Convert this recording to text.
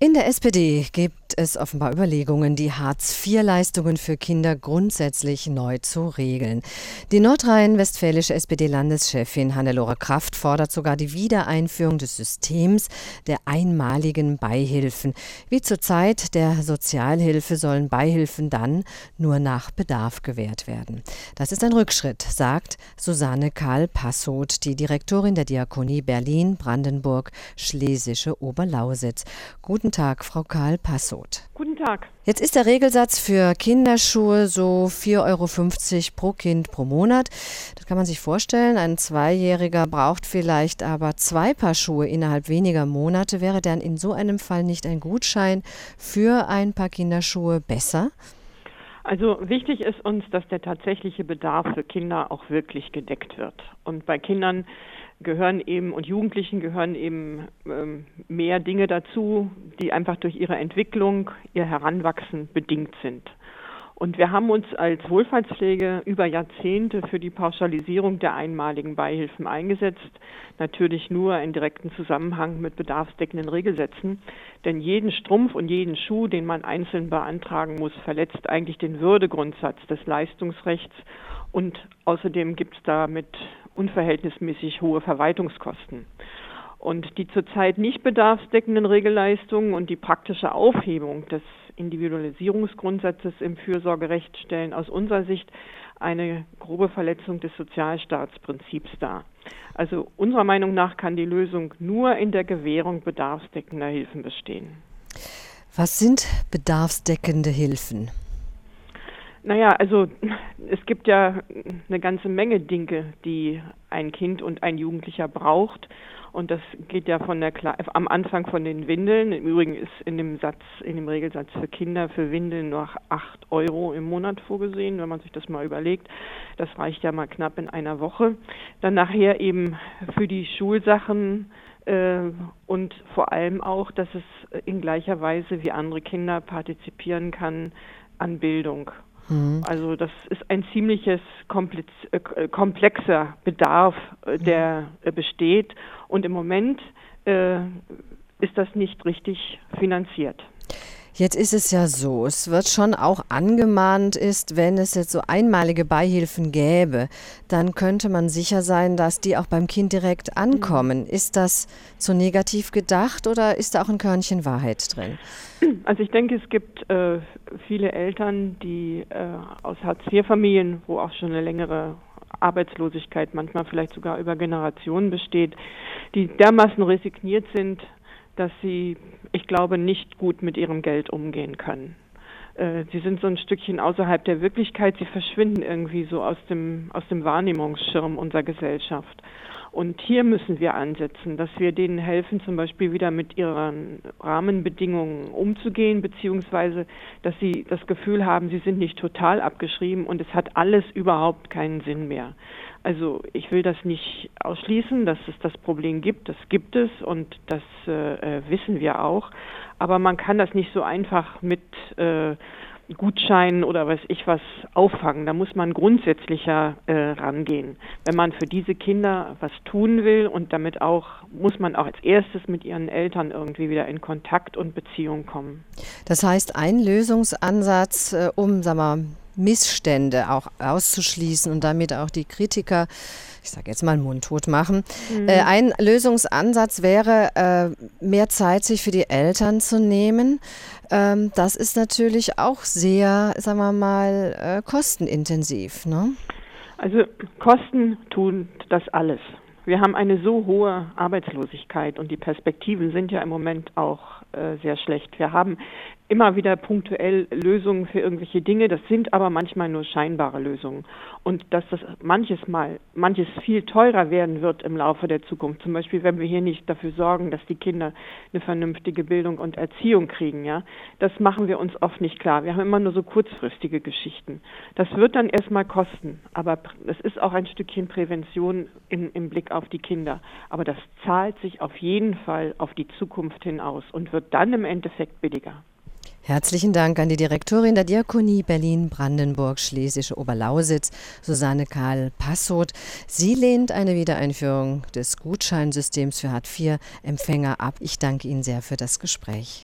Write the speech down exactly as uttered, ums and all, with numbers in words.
In der S P D gibt es offenbar Überlegungen, die Hartz vier Leistungen für Kinder grundsätzlich neu zu regeln. Die nordrhein-westfälische S P D-Landeschefin Hannelore Kraft fordert sogar die Wiedereinführung des Systems der einmaligen Beihilfen. Wie zur Zeit der Sozialhilfe sollen Beihilfen dann nur nach Bedarf gewährt werden. Das ist ein Rückschritt, sagt Susanne Karl-Passoth, die Direktorin der Diakonie Berlin, Brandenburg, Schlesische Oberlausitz. Guten Tag, Frau Karl-Passoth. Guten Tag. Jetzt ist der Regelsatz für Kinderschuhe so vier Euro fünfzig pro Kind pro Monat. Das kann man sich vorstellen. Ein Zweijähriger braucht vielleicht aber zwei Paar Schuhe innerhalb weniger Monate. Wäre dann in so einem Fall nicht ein Gutschein für ein paar Kinderschuhe besser? Also wichtig ist uns, dass der tatsächliche Bedarf für Kinder auch wirklich gedeckt wird. Und bei Kindern gehören eben und Jugendlichen gehören eben ähm, mehr Dinge dazu, die einfach durch ihre Entwicklung, ihr Heranwachsen bedingt sind. Und wir haben uns als Wohlfahrtspflege über Jahrzehnte für die Pauschalisierung der einmaligen Beihilfen eingesetzt, natürlich nur in direktem Zusammenhang mit bedarfsdeckenden Regelsätzen. Denn jeden Strumpf und jeden Schuh, den man einzeln beantragen muss, verletzt eigentlich den Würdegrundsatz des Leistungsrechts. Und außerdem gibt es damit unverhältnismäßig hohe Verwaltungskosten. Und die zurzeit nicht bedarfsdeckenden Regelleistungen und die praktische Aufhebung des Individualisierungsgrundsatzes im Fürsorgerecht stellen aus unserer Sicht eine grobe Verletzung des Sozialstaatsprinzips dar. Also unserer Meinung nach kann die Lösung nur in der Gewährung bedarfsdeckender Hilfen bestehen. Was sind bedarfsdeckende Hilfen? Naja, also es gibt ja eine ganze Menge Dinge, die ein Kind und ein Jugendlicher braucht. Und das geht ja von der Kle- am Anfang von den Windeln. Im Übrigen ist in dem Satz, in dem Regelsatz für Kinder für Windeln nur acht Euro im Monat vorgesehen, wenn man sich das mal überlegt. Das reicht ja mal knapp in einer Woche. Dann nachher eben für die Schulsachen äh, und vor allem auch, dass es in gleicher Weise wie andere Kinder partizipieren kann an Bildung. Also das ist ein ziemliches komplex, äh, komplexer Bedarf, äh, der äh, besteht. Und im Moment äh, ist das nicht richtig finanziert. Jetzt ist es ja so, es wird schon auch angemahnt ist, wenn es jetzt so einmalige Beihilfen gäbe, dann könnte man sicher sein, dass die auch beim Kind direkt ankommen. Ist das zu negativ gedacht oder ist da auch ein Körnchen Wahrheit drin? Also ich denke, es gibt äh, viele Eltern, die äh, aus Hartz vier Familien, wo auch schon eine längere Arbeitslosigkeit manchmal vielleicht sogar über Generationen besteht, die dermaßen resigniert sind, dass sie, ich glaube, nicht gut mit ihrem Geld umgehen können. Äh, sie sind so ein Stückchen außerhalb der Wirklichkeit, sie verschwinden irgendwie so aus dem, aus dem Wahrnehmungsschirm unserer Gesellschaft. Und hier müssen wir ansetzen, dass wir denen helfen, zum Beispiel wieder mit ihren Rahmenbedingungen umzugehen, beziehungsweise, dass sie das Gefühl haben, sie sind nicht total abgeschrieben und es hat alles überhaupt keinen Sinn mehr. Also ich will das nicht ausschließen, dass es das Problem gibt, das gibt es und das äh, wissen wir auch, aber man kann das nicht so einfach mit äh, Gutscheinen oder weiß ich was auffangen. Da muss man grundsätzlicher äh, rangehen. Wenn man für diese Kinder was tun will und damit auch, muss man auch als erstes mit ihren Eltern irgendwie wieder in Kontakt und Beziehung kommen. Das heißt, ein Lösungsansatz, äh, um, sag mal, Missstände auch auszuschließen und damit auch die Kritiker, ich sage jetzt mal, mundtot machen. Mhm. Äh, ein Lösungsansatz wäre, äh, mehr Zeit sich für die Eltern zu nehmen. Ähm, das ist natürlich auch sehr, sagen wir mal, äh, kostenintensiv, ne? Also Kosten tun das alles. Wir haben eine so hohe Arbeitslosigkeit und die Perspektiven sind ja im Moment auch äh, sehr schlecht. Wir haben immer wieder punktuell Lösungen für irgendwelche Dinge, das sind aber manchmal nur scheinbare Lösungen. Und dass das manches Mal, manches viel teurer werden wird im Laufe der Zukunft, zum Beispiel wenn wir hier nicht dafür sorgen, dass die Kinder eine vernünftige Bildung und Erziehung kriegen, ja, das machen wir uns oft nicht klar. Wir haben immer nur so kurzfristige Geschichten. Das wird dann erstmal kosten, aber es ist auch ein Stückchen Prävention im, im Blick auf die Kinder. Aber das zahlt sich auf jeden Fall auf die Zukunft hin aus und wird dann im Endeffekt billiger. Herzlichen Dank an die Direktorin der Diakonie Berlin, Brandenburg, Schlesische Oberlausitz, Susanne Karl-Passoth. Sie lehnt eine Wiedereinführung des Gutscheinsystems für Hartz vier Empfänger ab. Ich danke Ihnen sehr für das Gespräch.